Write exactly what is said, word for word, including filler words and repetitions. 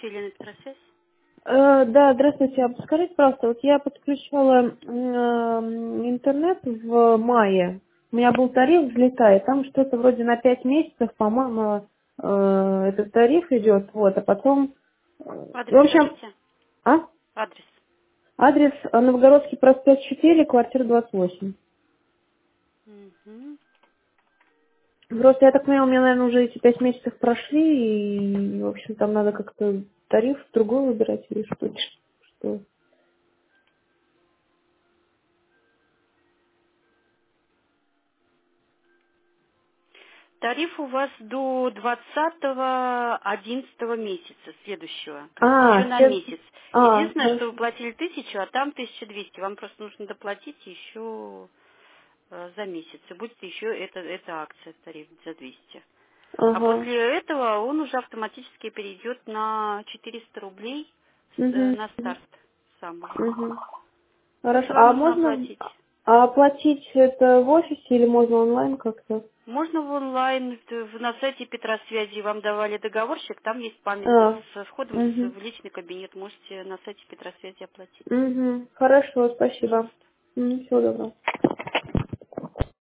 Здравствуйте, Елена Петросвязь. Э, Да, здравствуйте. А подскажите, пожалуйста, вот я подключала м, э, интернет в мае. У меня был тариф взлетает, там что-то вроде на пять месяцев, по-моему, э, этот тариф идет, вот, а потом, э, в Адрес общем, скажите. а? Адрес. Адрес э, Новгородский проспект четыре, квартира двадцать восемь. Мгм. Просто я так понимаю, у меня, наверное, уже эти пять месяцев прошли, и, в общем, там надо как-то тариф другой выбирать или что. Что? Тариф у вас до двадцатого одиннадцатого месяца следующего. То есть еще А, на след- месяц. а, Единственное, что вы хорошо. платили тысячу, а там тысяча двести. Вам просто нужно доплатить еще э, за месяц. И будет еще эта, эта акция, тариф за двести. А Ага. после этого он уже автоматически перейдет на четыреста рублей с- э, Угу. на старт самый. Угу. Если Хорошо. вам А нужно можно оплатить. а оплатить это в офисе или можно онлайн как-то? Можно в онлайн, т- в- на сайте Петросвязи вам давали договорчик, там есть памятка А, с входом с- угу. в личный кабинет, можете на сайте Петросвязи оплатить. Угу. Хорошо, спасибо. Пожалуйста. Всего доброго.